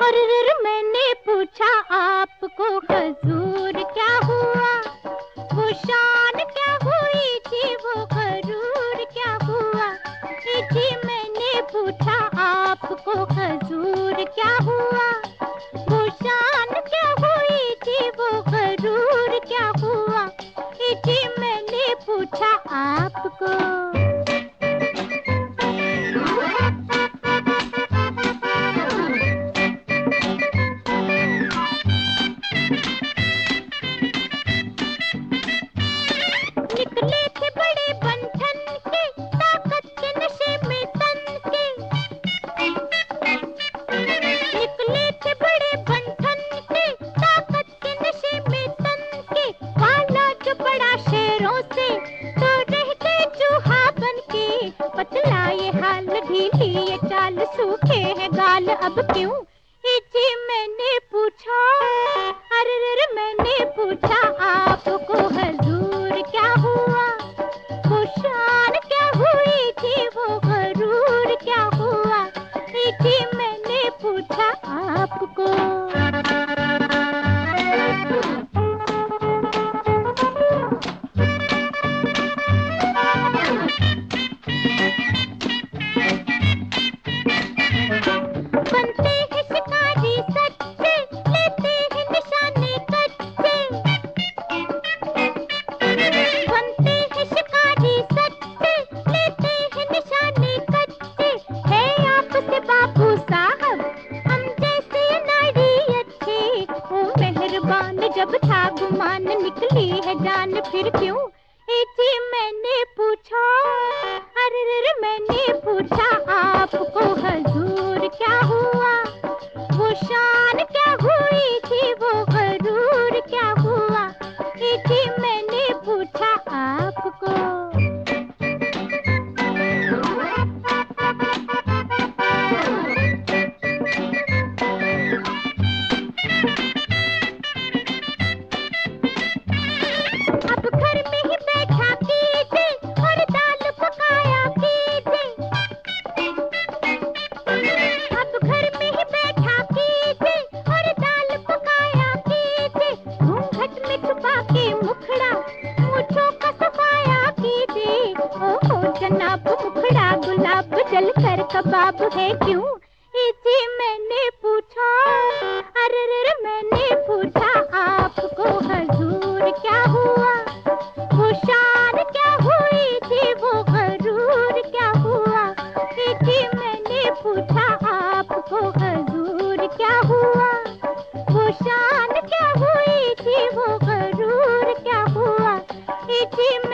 अरे मैंने पूछा आपको हुजूर क्या हुआ, वो शान क्या हुई थी, वो गरूर क्या हुआ। जी मैंने पूछा आपको हुजूर क्या हुआ, वो शान क्या हुई थी, वो गरूर क्या हुआ। जी मैंने पूछा आपको। निकले थे बड़े बंधन के, ताकत के नशे में तन के। निकले थे बड़े बंधन के, ताकत के नशे में तन के। वाला जो बड़ा शेरों से, तो रह गए चूहा बन के। पतला ये हाल, ढीली ये चाल, सूखे हैं गाल अब क्यों। जी मैंने पूछा, अरे मैंने पूछा आपको हुजूर क्या हुआ, वो शान क्या हुई थी, वो गरूर क्या हुआ। जी मैंने पूछा आपको। बनते हैं शिकारी सच्चे, लेते हैं निशाने कच्चे। बनते हैं शिकारी सच्चे, लेते हैं निशाने कच्चे। है आपसे बाबू साहब, हम जैसे नारी अच्छे। ओ मेहरबान जब था गुमान, निकली है जान फिर क्यों। जी मैंने पूछा, अरे मैंने पूछा आपको हुजूर क्या हुआ, वो शान क्या हुई थी, वो गरूर क्या हुआ। जी मैंने पूछा आपको। अब घर में ही बैठा कीजिए और दाल पकाया कीजिए। अब घर में ही बैठा कीजिए और दाल पकाया कीजिए। घूंघट में छुपा के मुखड़ा, मूंछों का सफाया कीजिए। ओहो जनाब मुखड़ा गुलाब, जल कर कबाब है क्यों। जी मैंने पूछा, अरे मैंने पूछा आपको हुजूर क्या हुआ, वो शान क्या हुई थी, वो गरूर क्या हुआ। जी मैंने पूछा आपको हुजूर क्या हुआ, वो शान क्या हुई थी, वो गरूर क्या हुआ। जी